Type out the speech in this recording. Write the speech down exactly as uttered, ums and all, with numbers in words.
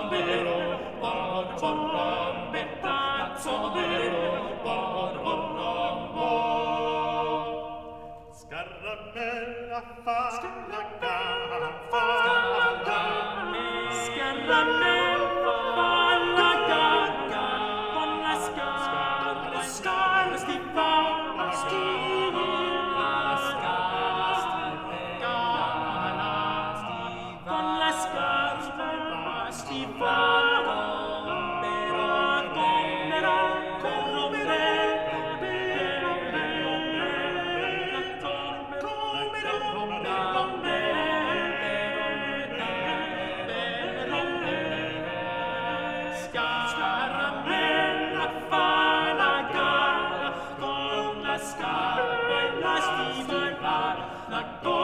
vero, por rompe pazzo vero, por rompo. Scaramella fa la gara, Scaramella fa la gara, con la scala, la scala sti fa, sti la scala sti con la scala sti fa, però commerà, commerà, Scaramella fa la gara con la scala e la stiva la